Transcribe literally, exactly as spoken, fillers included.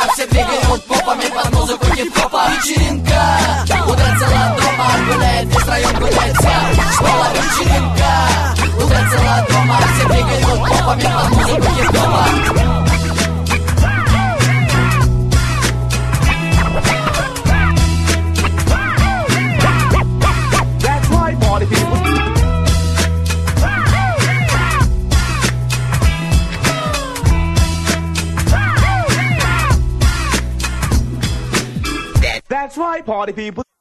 все двигают попами под музыку хип-хопа. Вечеринка, утра целая дома, гуляет весь район, гуляет вся школа. Вечеринка, утра целая дома, все двигают попами под музыку хип-хопа. Party people. That's right, party people.